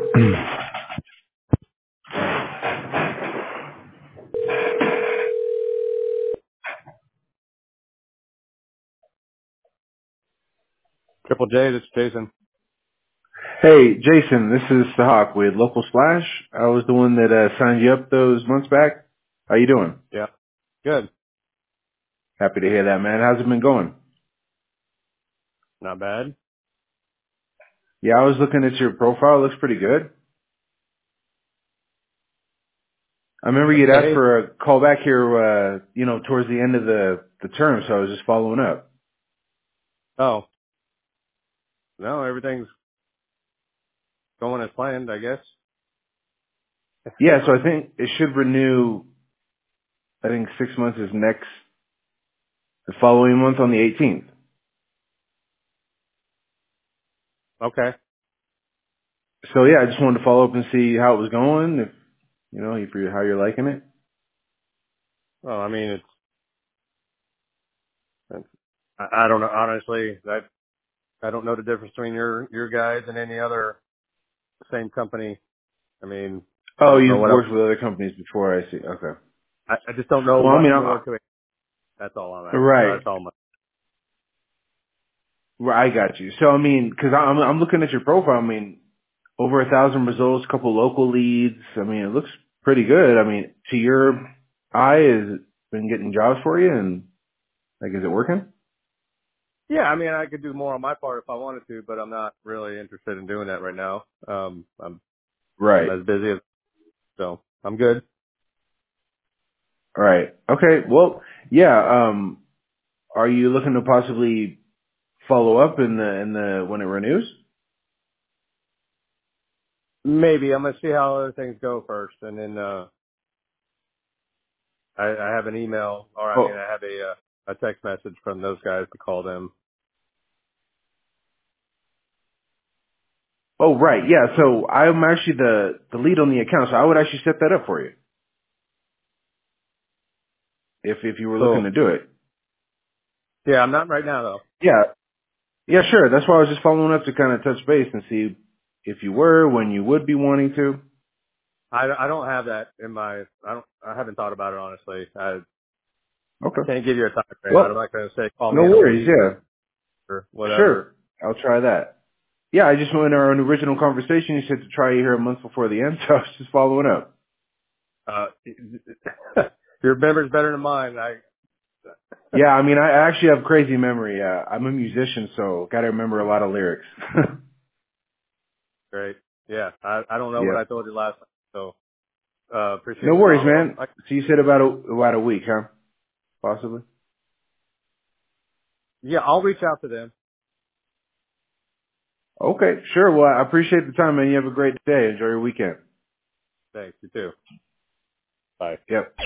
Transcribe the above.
Triple J, this is Jason. Hey, Jason, this is Sahak with Local Splash. I was the one that signed you up those months back. How you doing? Yeah. Good. Happy to hear that, man. How's it been going? Not bad. Yeah, I was looking at your profile. It looks pretty good. I remember you'd asked Okay. for a call back here, towards the end of the term, so I was just following up. Oh, no, everything's going as planned, I guess. Yeah, so I think it should renew, I think 6 months is the following month on the 18th. Okay. So yeah, I just wanted to follow up and see how it was going, how you're liking it. Well, I mean, I don't know, honestly, I don't know the difference between your guys and any other same company. I mean, I Oh, don't know you've what else. worked with other companies before, I see. Okay. I just don't know Well, I mean, what more to it. That's all I'm at. right. That's all my, Right, I got you. So, I mean, because I'm looking at your profile. I mean, over 1,000 results, couple local leads. I mean, it looks pretty good. I mean, to your eye, has it been getting jobs for you? And, like, is it working? yeah, I mean, I could do more on my part if I wanted to, but I'm not really interested in doing that right now. I'm Right. as busy as, so I'm good. All right. Okay. Well, yeah. Are you looking to possibly follow up when it renews? Maybe I'm gonna see how other things go first, and then I have an email, or I mean, Oh, I have a text message from those guys to call them. oh, right. Yeah. So I'm actually the lead on the account, so I would actually set that up for you if you were looking So to do it. yeah, I'm not right now though. Yeah. Yeah, sure. That's why I was just following up to kind of touch base and see if you were, when you would be wanting to. I don't have that in my I haven't thought about it honestly. I Okay. can't give you a time frame. I'm Well, not gonna say call no me in a worries. week Yeah. or whatever. Sure. I'll try that. Yeah, I just went in our original conversation. You said to try you here a month before the end, so I was just following up. Uh, your memory's better than mine. Yeah, I mean, I actually have crazy memory. I'm a musician, so got to remember a lot of lyrics. Great. Yeah, I don't know what I Yep. told you last time, so No appreciate the worries, follow up. man. So you said about a week, huh? Possibly. Yeah, I'll reach out to them. Okay, sure. Well, I appreciate the time, man. You have a great day. Enjoy your weekend. Thanks. You too. Bye. Yep.